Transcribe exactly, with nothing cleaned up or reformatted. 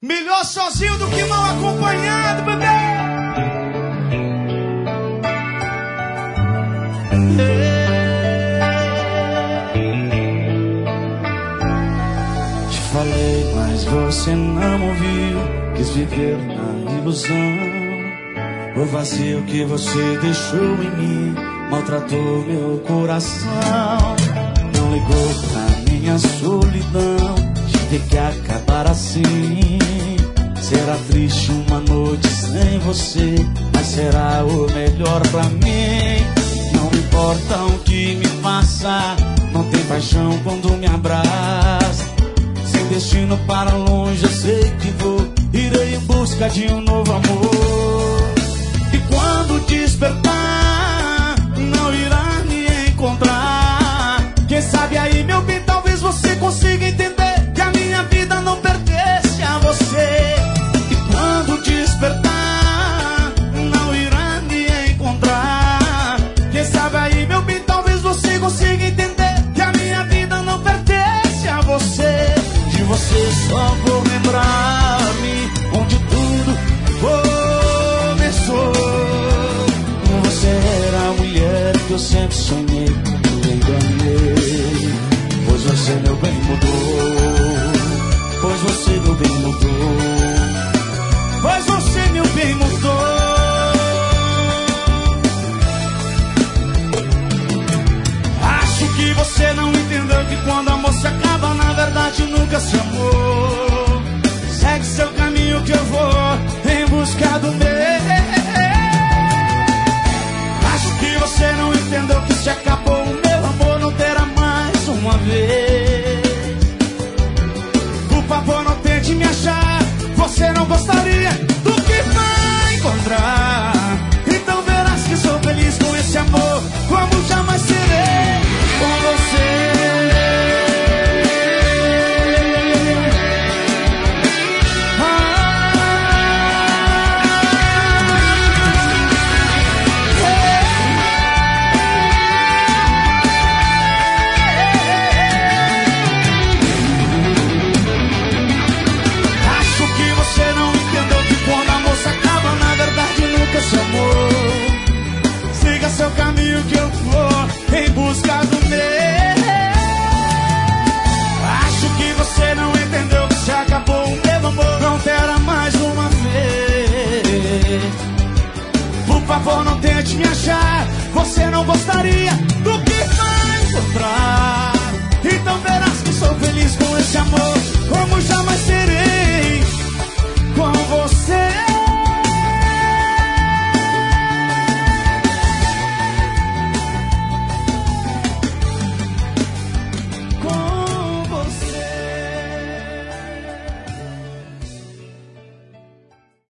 Melhor sozinho do que mal acompanhado, bebê. Te falei, mas você não ouviu. Quis viver na ilusão. O vazio que você deixou em mim maltratou meu coração. Não ligou pra minha solidão. Tive que acabar assim. Será triste uma noite sem você, mas será o melhor pra mim. Não importa o que me faça, não tem paixão quando me abraça. Sem destino para longe eu sei que vou. Irei em busca de um novo amor. E quando despertar, não irá me encontrar. Quem sabe aí, meu bem, talvez você consiga entender que a minha vida não pertence a você. E quando despertar, não irá me encontrar. Quem sabe aí, meu bem, talvez você consiga entender que a minha vida não pertence a você. De você só vou lembrar-me onde tudo começou. Você era a mulher que eu sempre sonhei, eu enganei. Pois você, meu bem, mudou. Pois você, meu bem, mudou. Pois você, meu bem, mudou. Acho que você não entendeu que quando amor se acaba, na verdade nunca se amou. Segue seu caminho que eu vou em busca do meu. Acho que você não entendeu que se acabou o meu amor, não terá mais uma vez. Por favor, não tente me achar. Você não gostaria do que vai encontrar. Então verás que sou feliz com esse amor, como jamais serei com você. Siga seu caminho que eu vou em busca do meu. Acho que você não entendeu que se acabou o meu amor, não terá mais uma vez. Por favor, não tente me achar. Você não gostaria do que vai encontrar. Então verás que sou feliz com esse amor, como jamais serei